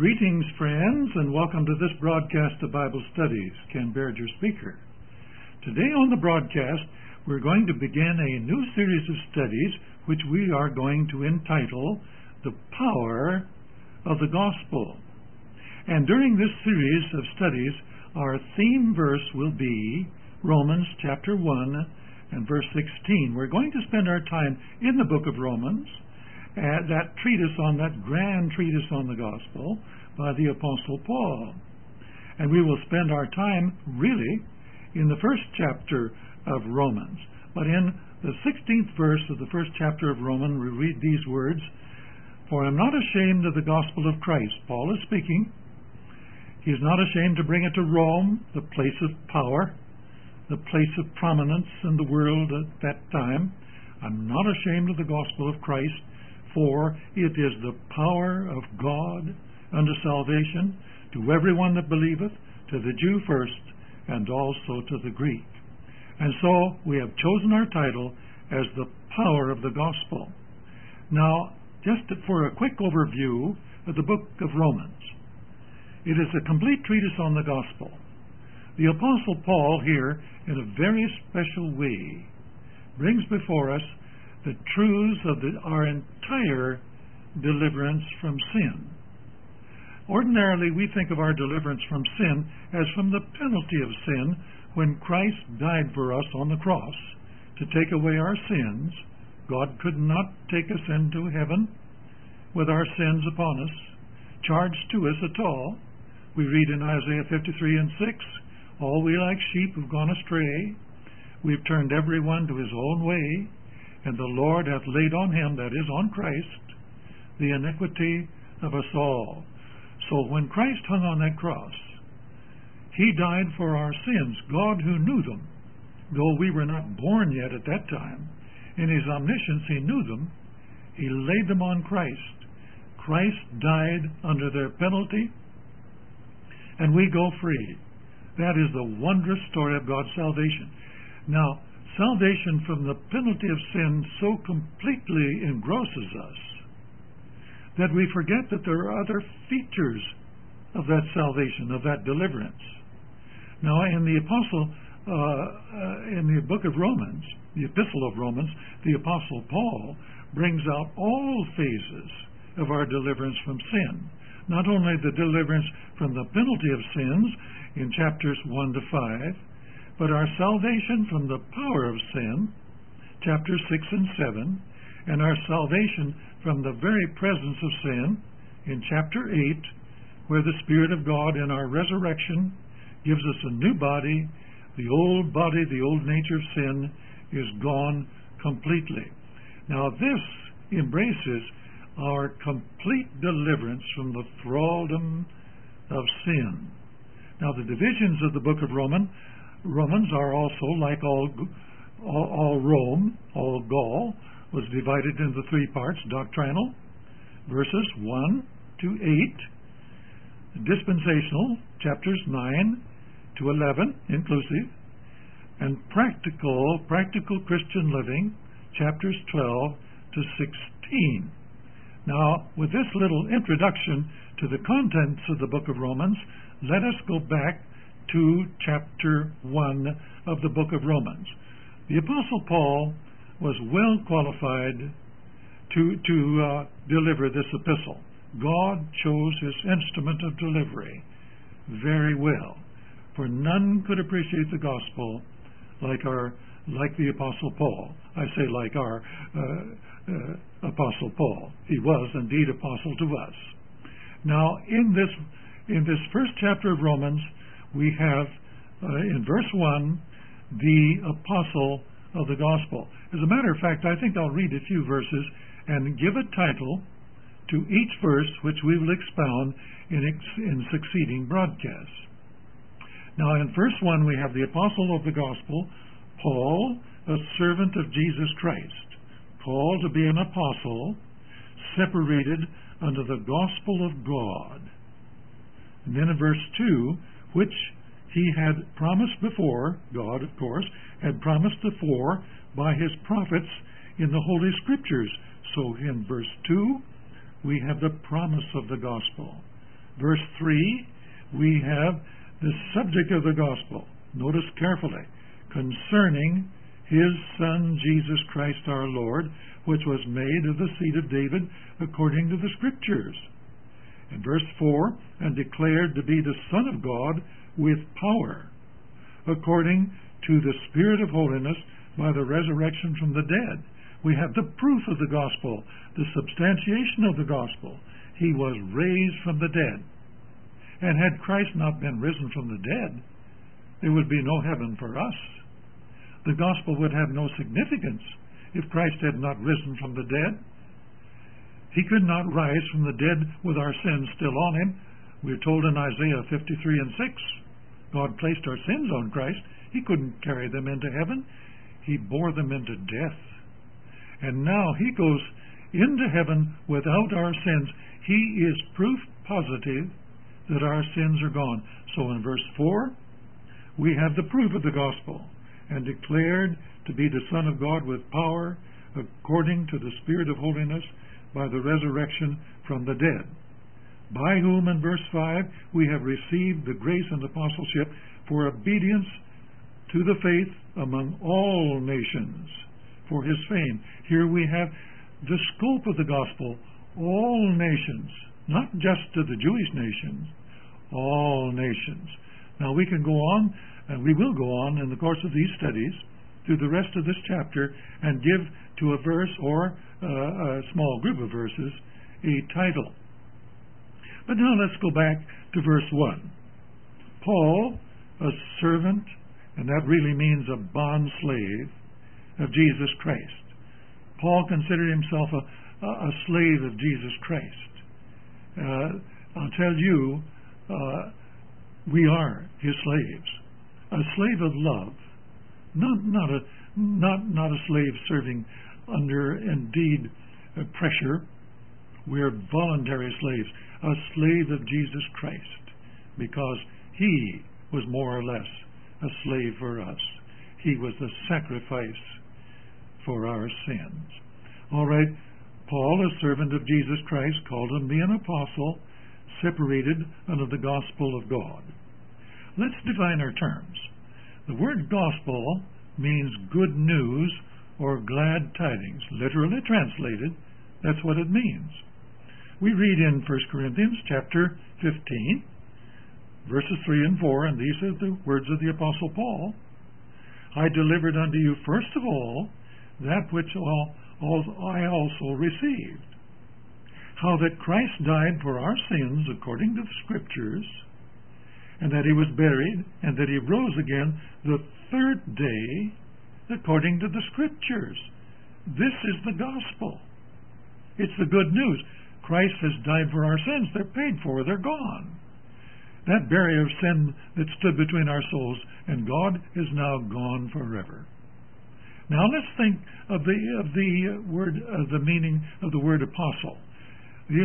Greetings, friends, and welcome to this broadcast of Bible Studies. Ken Baird, your speaker. Today on the broadcast, we're going to begin a new series of studies which we are going to entitle The Power of the Gospel. And during this series of studies, our theme verse will be Romans chapter 1 and verse 16. We're going to spend our time in the book of Romans, that treatise on that grand treatise on the gospel by the Apostle Paul. And we will spend our time really in the first chapter of Romans. But in the 16th verse of the first chapter of Romans, we read these words, "For I'm not ashamed of the gospel of Christ." Paul is speaking. He is not ashamed to bring it to Rome, the place of power, the place of prominence in the world at that time. I'm not ashamed of the gospel of Christ, for it is the power of God unto salvation to everyone that believeth, to the Jew first, and also to the Greek. And so we have chosen our title as The Power of the Gospel. Now, just for a quick overview of the book of Romans. It is a complete treatise on the gospel. The Apostle Paul here, in a very special way, brings before us the truths of our entire deliverance from sin. Ordinarily, we think of our deliverance from sin as from the penalty of sin when Christ died for us on the cross to take away our sins. God could not take us into heaven with our sins upon us, charged to us at all. We read in Isaiah 53 and 6, "All we like sheep have gone astray. We've turned every one to his own way, and the Lord hath laid on him," that is, on Christ, "the iniquity of us all." So when Christ hung on that cross, he died for our sins. God, who knew them, though we were not born yet at that time, in his omniscience he knew them, he laid them on Christ. Christ died under their penalty, and we go free. That is the wondrous story of God's salvation. Now, salvation from the penalty of sin so completely engrosses us that we forget that there are other features of that salvation, of that deliverance. Now, in the in the book of Romans, the epistle of Romans, the Apostle Paul brings out all phases of our deliverance from sin. Not only the deliverance from the penalty of sins in chapters 1 to 5, but our salvation from the power of sin, chapters 6 and 7, and our salvation from the very presence of sin in chapter 8, where the Spirit of God in our resurrection gives us a new body. The old body, the old nature of sin, is gone completely. Now this embraces our complete deliverance from the thraldom of sin. Now the divisions of the book of Romans are also, like all Rome, all Gaul, was divided into three parts: doctrinal, verses 1 to 8, dispensational, chapters 9 to 11 inclusive, and practical Christian living, chapters 12 to 16. Now, with this little introduction to the contents of the book of Romans, let us go back to chapter 1 of the book of Romans. The Apostle Paul was well qualified to deliver this epistle. God chose his instrument of delivery very well, for none could appreciate the gospel like the Apostle Paul. I say like our Apostle Paul. He was indeed apostle to us. Now, in this first chapter of Romans, we have in verse 1 the apostle of the gospel. As a matter of fact, I think I'll read a few verses and give a title to each verse, which we will expound in succeeding broadcasts. Now, in verse 1, we have the apostle of the gospel, Paul, a servant of Jesus Christ, called to be an apostle, separated unto the gospel of God. And then in verse 2, which he had promised before, God, of course, had promised before by his prophets in the Holy Scriptures. So in verse 2, we have the promise of the gospel. Verse 3, we have the subject of the gospel. Notice carefully. Concerning his Son, Jesus Christ our Lord, which was made of the seed of David according to the Scriptures. In verse 4, and declared to be the Son of God with power, according to the Spirit of holiness by the resurrection from the dead. We have the proof of the gospel, the substantiation of the gospel. He was raised from the dead. And had Christ not been risen from the dead, there would be no heaven for us. The gospel would have no significance if Christ had not risen from the dead. He could not rise from the dead with our sins still on him. We're told in Isaiah 53 and 6, God placed our sins on Christ. He couldn't carry them into heaven. He bore them into death. And now he goes into heaven without our sins. He is proof positive that our sins are gone. So in verse 4, we have the proof of the gospel, and declared to be the Son of God with power, according to the Spirit of holiness, by the resurrection from the dead, by whom, in verse 5, we have received the grace and apostleship for obedience to the faith among all nations, for his fame. Here we have the scope of the gospel, all nations, not just to the Jewish nations, all nations. Now we can go on, and we will go on in the course of these studies through the rest of this chapter and give to a verse or a small group of verses a title. But now let's go back to verse 1. Paul, a servant, and that really means a bond slave of Jesus Christ. Paul considered himself a slave of Jesus Christ. I'll tell you, we are his slaves. A slave of love, not a slave serving under indeed pressure. We're voluntary slaves, a slave of Jesus Christ, because he was more or less a slave for us. He was the sacrifice for our sins. All right, Paul, a servant of Jesus Christ, called to be an apostle, separated under the gospel of God. Let's define our terms. The word gospel means good news or glad tidings. Literally translated, that's what it means. We read in 1 Corinthians chapter 15, verses 3 and 4, and these are the words of the Apostle Paul. I delivered unto you first of all that which I also received, how that Christ died for our sins according to the Scriptures, and that he was buried, and that he rose again the third day according to the Scriptures. This is the gospel. It's the good news. Christ has died for our sins. They're paid for. They're gone. That barrier of sin that stood between our souls and God is now gone forever. Now let's think of the meaning of the word apostle. The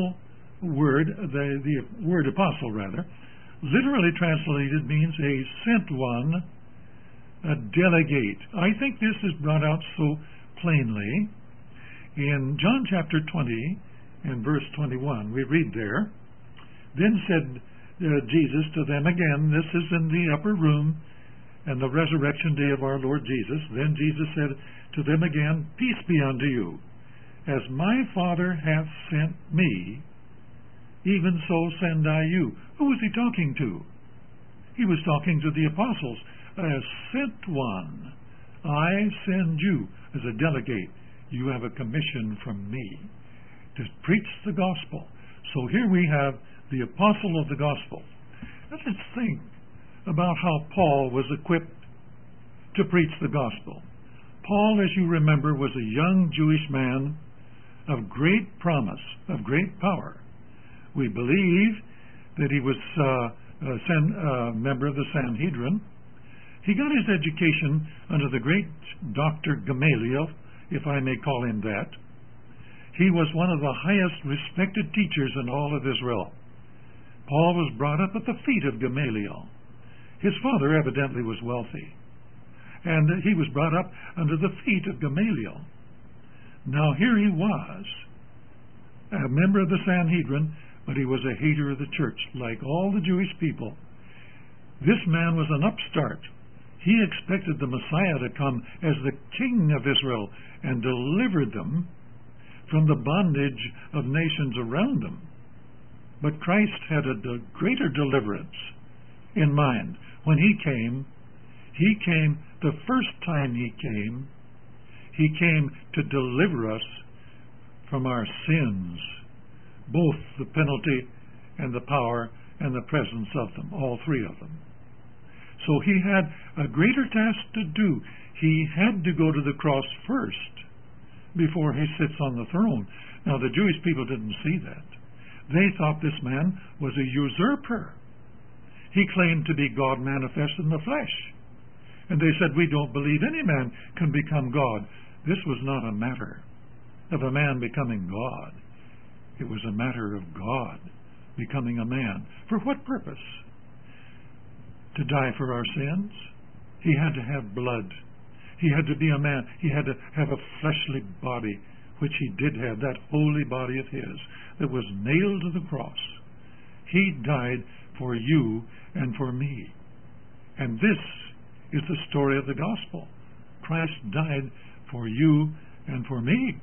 word apostle rather, literally translated means a sent one, a delegate. I think this is brought out so plainly in John chapter 20 and verse 21. We read there, then said Jesus to them again, this is in the upper room and the resurrection day of our Lord Jesus. Then Jesus said to them again, peace be unto you. As my Father hath sent me, even so send I you. Who was he talking to? He was talking to the apostles. As sent one, I send you as a delegate. You have a commission from me to preach the gospel. So here we have the apostle of the gospel. Now let's think about how Paul was equipped to preach the gospel. Paul, as you remember, was a young Jewish man of great promise, of great power. We believe that he was a member of the Sanhedrin. He got his education under the great Dr. Gamaliel, if I may call him that. He was one of the highest respected teachers in all of Israel. Paul was brought up at the feet of Gamaliel. His father evidently was wealthy, and he was brought up under the feet of Gamaliel. Now here he was, a member of the Sanhedrin, but he was a hater of the church, like all the Jewish people. This man was an upstart. He expected the Messiah to come as the king of Israel and deliver them from the bondage of nations around them. But Christ had a greater deliverance in mind. When he came the first time he came to deliver us from our sins, both the penalty and the power and the presence of them, all three of them. So he had a greater task to do. He had to go to the cross first before he sits on the throne. Now, the Jewish people didn't see that. They thought this man was a usurper. He claimed to be God manifest in the flesh. And they said, we don't believe any man can become God. This was not a matter of a man becoming God. It was a matter of God becoming a man. For what purpose? To die for our sins? He had to have blood. He had to be a man. He had to have a fleshly body, which he did have, that holy body of his that was nailed to the cross. He died for you and for me. And this is the story of the gospel. Christ died for you and for me.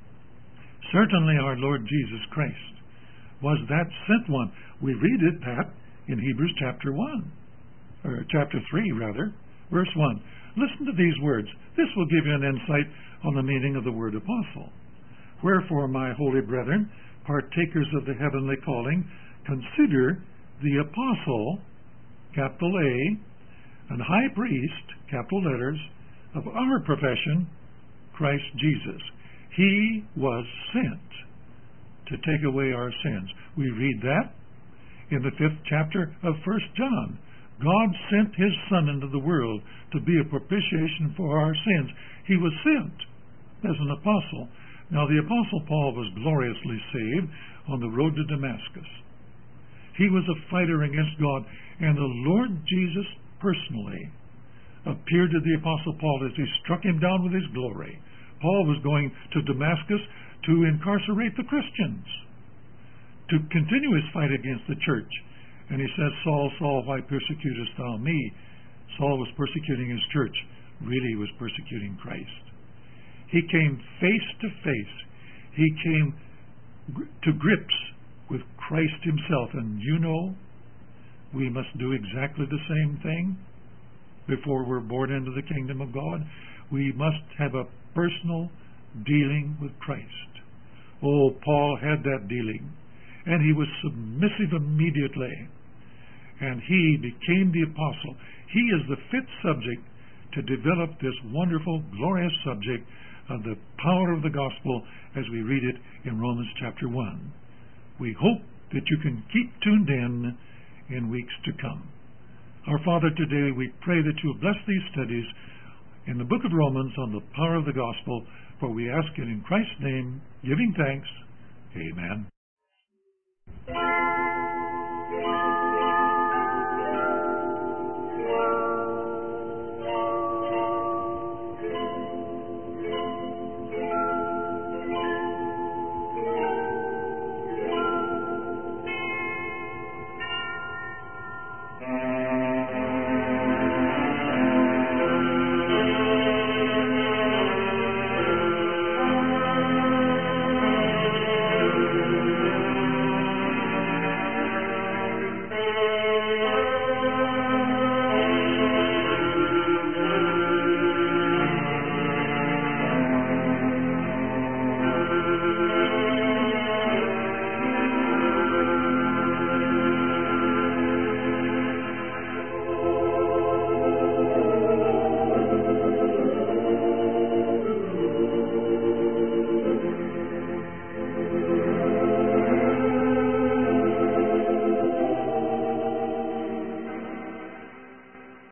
Certainly our Lord Jesus Christ was that sent one. We read it, Pat, in Hebrews chapter 1, or chapter 3, rather, verse 1. Listen to these words. This will give you an insight on the meaning of the word apostle. Wherefore, my holy brethren, partakers of the heavenly calling, consider the apostle, capital A, and high priest, capital letters, of our profession, Christ Jesus. He was sent to take away our sins. We read that in the 5th chapter of 1 John. God sent his Son into the world to be a propitiation for our sins. He was sent as an apostle. Now, the Apostle Paul was gloriously saved on the road to Damascus. He was a fighter against God, and the Lord Jesus personally appeared to the Apostle Paul as he struck him down with his glory. Paul was going to Damascus to incarcerate the Christians, to continue his fight against the church. And he says, Saul, Saul, why persecutest thou me? Saul was persecuting his church. Really, he was persecuting Christ. He came face to face. He came to grips with Christ himself. And you know, we must do exactly the same thing before we're born into the kingdom of God. We must have a personal dealing with Christ. Oh, Paul had that dealing. And he was submissive immediately. And he became the apostle. He is the fit subject to develop this wonderful, glorious subject of the power of the gospel as we read it in Romans chapter 1. We hope that you can keep tuned in weeks to come. Our Father, today we pray that you will bless these studies in the book of Romans on the power of the gospel, for we ask it in Christ's name, giving thanks. Amen.